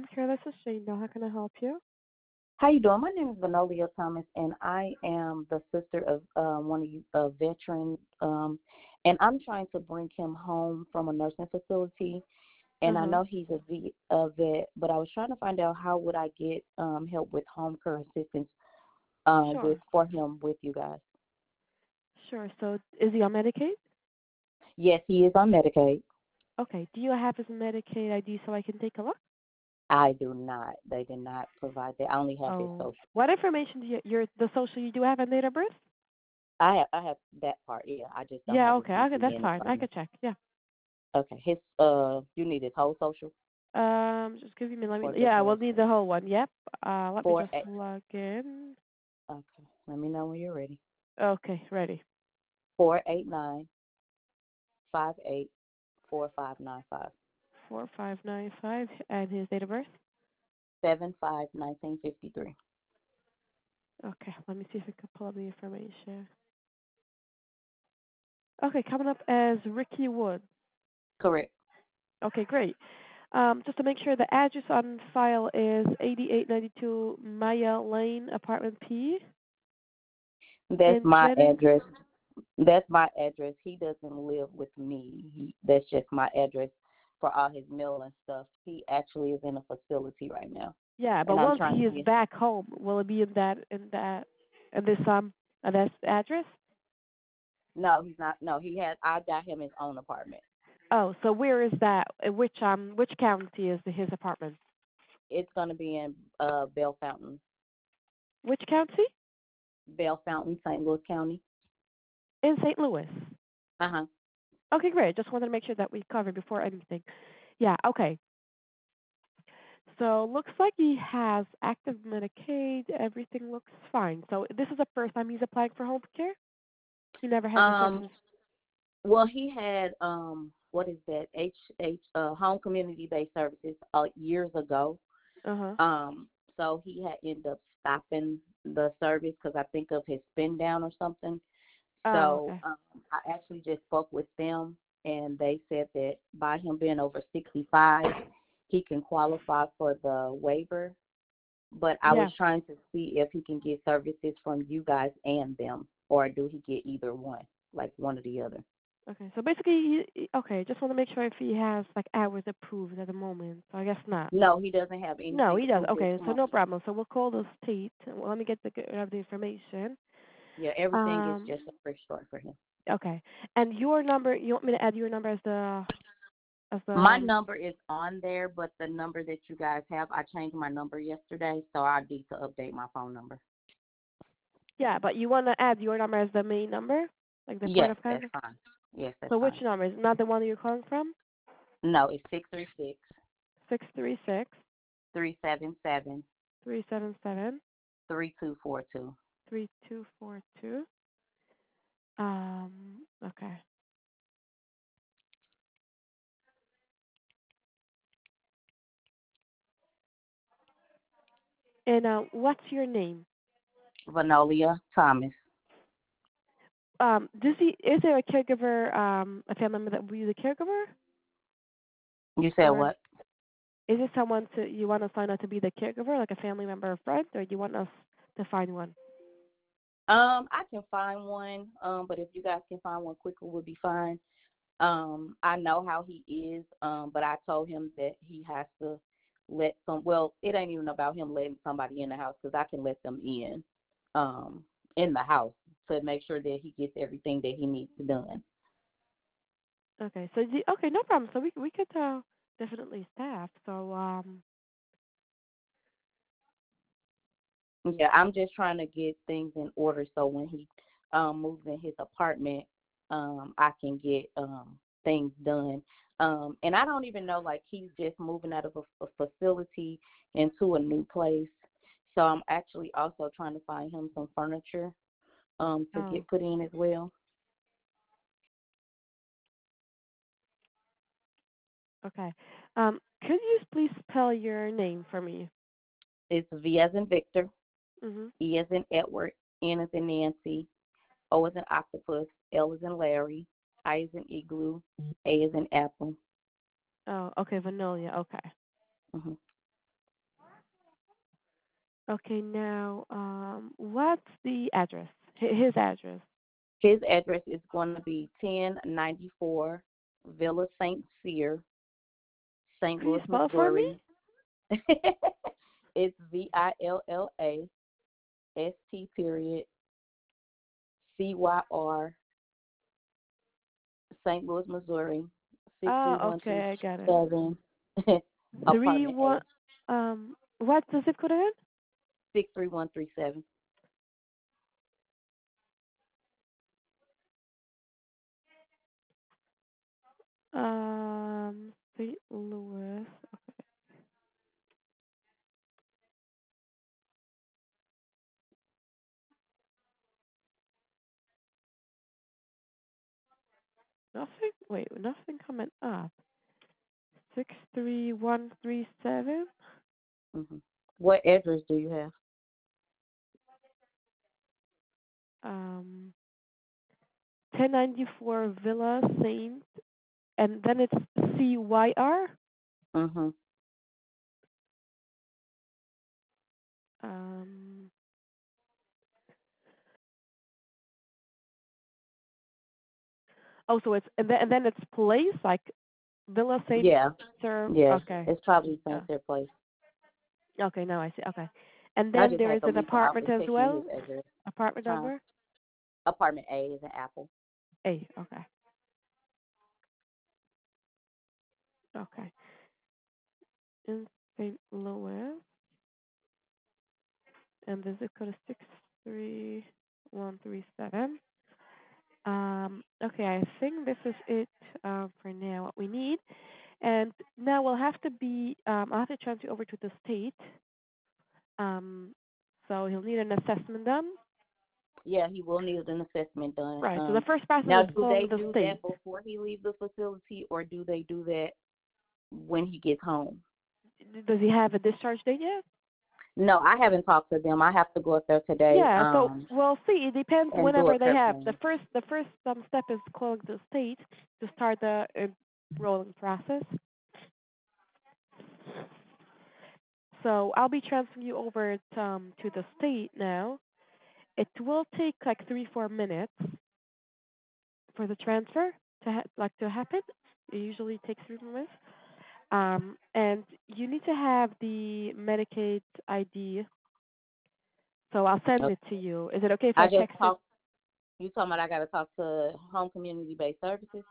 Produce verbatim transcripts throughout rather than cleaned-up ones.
Home Care. This is Shane. How can I help you? How you doing? My name is Vanolia Thomas, and I am the sister of uh, one of you, a veteran, um, and I'm trying to bring him home from a nursing facility. And I Uh-huh. know he's a, v, a vet, but I was trying to find out how would I get um, help with home care assistance uh, Sure. with for him with you guys. Sure. So is he on Medicaid? Yes, he is on Medicaid. Okay. Do you have his Medicaid I D so I can take a look? I do not. They did not provide that. I only have his Oh. social. What information do you, your the social you do have and date of birth? I have I have that part. Yeah, I just don't Yeah, have his okay. Okay, that's B C N in fine. front I of me. could check. Yeah. Okay, his uh, you need his whole social Um, just give me let me or just yeah, we'll his need the whole one. Yep. Uh, let me four just eight. log in. Okay, let me know when you're ready. Okay, ready. Four eight nine five eight four five nine five Four five nine five and his date of birth. seven five nineteen fifty three. Okay, let me see if I can pull up the information. Okay, coming up as Ricky Wood. Correct. Okay, great. Um, just to make sure, the address on file is eighty-eight ninety-two Maya Lane, apartment P, That's in my Jennings. address. That's my address. He doesn't live with me. He, that's just my address for all his mail and stuff. He actually is in a facility right now, Yeah, but and I'm once trying he to is get. back home, will it be in that in that in this um uh, this address? No, he's not. No, he has. I got him his own apartment. Oh, so where is that? uh, Which um which county is the, his apartment? It's gonna be in uh Bell Fountain, Which county? Bell Fountain, Saint Louis County. In Saint Louis. Uh huh. Okay, great. Just wanted to make sure that we covered before anything. Yeah, okay. So looks like he has active Medicaid. Everything looks fine. So this is the first time he's applying for home care. He never had the Um. services. Well, he had um. What is that? H H uh, Home Community Based Services uh, years ago. Uh huh. Um. So he had ended up stopping the service because I think of his spin down or something. Oh, So okay. um, I actually just spoke with them, and they said that by him being over sixty-five, he can qualify for the waiver. But I was Yeah. trying to see if he can get services from you guys and them, or do he get either one, like one or the other? Okay. So basically, he, he- okay. Just want to make sure if he has like hours approved at the moment. So I guess not. No, he doesn't have No, anything he does. approved this Okay. So month. no problem. So we'll call the state. Well, let me get the have the information. Yeah, everything is Um. just a fresh start for him. Okay. And your number. You want me to add your number as the as the My um. number is on there, but the number that you guys have, I changed my number yesterday, so I need to update my phone number. Yeah, but you want to add your number as the main number, like the point Yes, of that's contact. fine. Yes, that's So which fine. number is not the one that you're calling from? No, it's six three six Six three six three seven seven three seven seven three two four two. three two four two. Um. Okay. And uh, what's your name? Vanolia Thomas. Um. Does he? Is there a caregiver? Um. A family member that will be the caregiver, You said or what? is it someone to you want to sign up to be the caregiver, like a family member or friend, or do you want us to find one? Um, I can find one. Um, but if you guys can find one quicker, would be fine. Um, I know how he is. Um, but I told him that he has to let some. Well, it ain't even about him letting somebody in the house because I can let them in. Um, in the house to make sure that he gets everything that he needs done. Okay. So the, okay, no problem. So we we could uh, definitely staff. So um. Yeah, I'm just trying to get things in order so when he um moves in his apartment, um, I can get um things done. Um, and I don't even know, like he's just moving out of a, a facility into a new place. So I'm actually also trying to find him some furniture um to Oh. get put in as well. Okay. Um. Could you please spell your name for me? It's V as in Victor, Mhm. E as in Edward, N as in Nancy, O as in Octopus, L as in Larry, I as in Igloo, A as in Apple. Oh. Okay. Vanolia. Okay. Mm-hmm. Okay, now, um, what's the address? Hi- His address. His address is going to be ten ninety-four Villa Saint Cyr, Saint Can you Louis, spell it for me? Missouri. It's V I L L A S T period C Y R, Saint Louis, Missouri, Ah, okay, I got it. six three one two seven, Three apartment one. A, Um, what's the zip code again? six three one three seven. Um, Saint Louis. Nothing. Wait, nothing coming up. Six three one three seven. Mm-hmm. What address do you have? Um, ten ninety four Villa Saint, and then it's C Y R. Mm-hmm. Um, oh, so it's and then and then it's place like Villa Saint Yeah, Sir. yeah. Okay. It's probably Yeah. Saint Cyr Place. Okay, now I see. Okay. And I then just there had is to an leave the apartment office. as Text me his well. address. Apartment Huh? number? Apartment A is an Apple. A. Okay. Okay. In Saint Louis. And the zip code is six three one three seven. Um, okay, I think this is it uh, for now, what we need. And now we'll have to be, um, I'll have to transfer you over to the state. Um, so he'll need an assessment done. Yeah, he will need an assessment done. Right, so the Um, first process now, is do calling they the do state. that before he leaves the facility, or do they do that when he gets home? Does he have a discharge date yet? No, I haven't talked to them. I have to go up there today Yeah, so um, we'll see. It depends and do a whenever they prep have. The plan. first the first um, step is calling the state to start the enrolling process. So I'll be transferring you over to, um, to the state now. It will take like three four minutes for the transfer to ha- like to happen. It usually takes three minutes. Um, and you need to have the Medicaid I D. So I'll send Okay. it to you. Is it okay if I I just text it? talked. You talking about I got to talk to Home Community Based Services?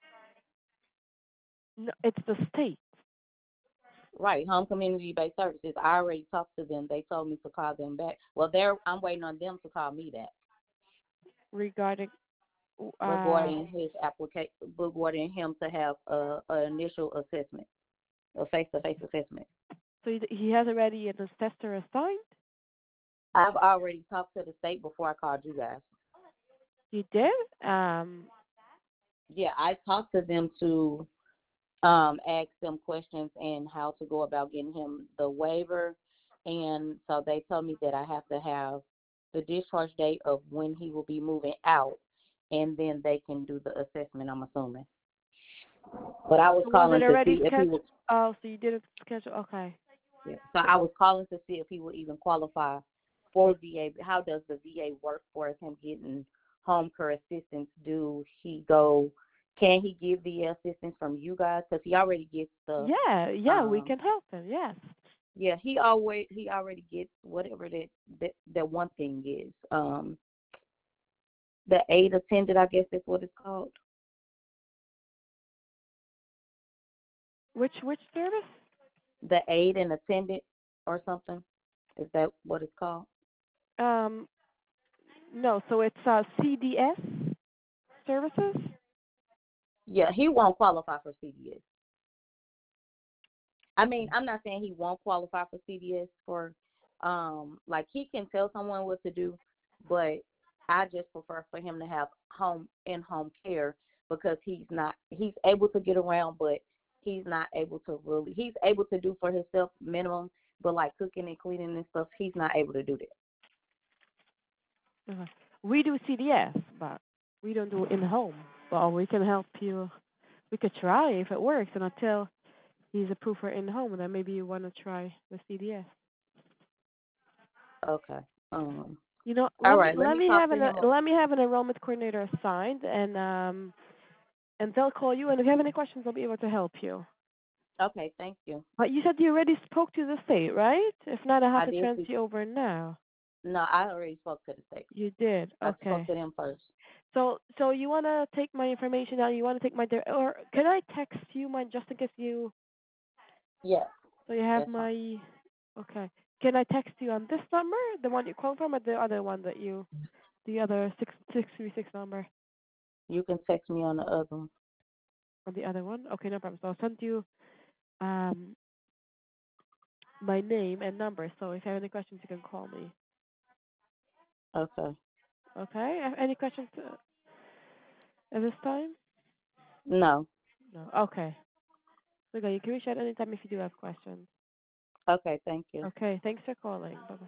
No, it's the state Right, Home Community Based Services. I already talked to them. They told me to call them back. Well, they're I'm waiting on them to call me back regarding. Um, regarding his application, regarding him to have a, a initial assessment, a face-to-face assessment. so he, he has already an assessor assigned. I've already talked to the state before I called you guys. You did. Um, Yeah, I talked to them to um, ask them questions and how to go about getting him the waiver. And so they told me that I have to have the discharge date of when he will be moving out, and then they can do the assessment, I'm assuming. But I was was calling it to already see if he scheduled? was, Oh, so you didn't schedule. Okay. yeah. So I was calling to see if he would even qualify for V A. How does the V A work for him getting home care assistance? Do he go, can he get the assistance from you guys? Because he already gets the, Yeah, yeah, we um, can help him. Yes. yeah, he always he already gets whatever that that, that one thing is. Um, the aid attendant, I guess that's what it's called. Which which service? The aid and attendant or something. Is that what it's called? Um, no. So it's uh, C D S services. Yeah, he won't qualify for C D S. I mean, I'm not saying he won't qualify for C D S for, um, like he can tell someone what to do, but I just prefer for him to have home in home care because he's not he's able to get around, but he's not able to really he's able to do for himself minimum, but like cooking and cleaning and stuff, he's not able to do that. Uh, we do C D S, but we don't do in home. Well, we can help you. We could try if it works, and until he's approved for in home, then maybe you want to try the C D S. Okay. Um. You know, All let me right. Let let me me talk have to an him. let me have an enrollment coordinator assigned, and um, and they'll call you. And if you have any questions, they'll be able to help you. Okay. Thank you. But you said you already spoke to the state, right? If not, I'll have I to did transfer speak. you over now. No, I already spoke to the state. You did. I spoke Okay. to them first. So so you wanna take my information now? You wanna take my di- or can I text you my just in case you Yes, so you have that's fine. my okay. Can I text you on this number, the one you called from, or the other one that you the other six six three six number You can text me on the other one. on the other one? Okay, no problem. So I'll send you um my name and number. So if you have any questions, you can call me. Okay. Okay. Have any questions uh, at this time? No. No. Okay. Okay. You can reach out anytime if you do have questions. Okay. Thank you. Okay. Thanks for calling. Bye bye.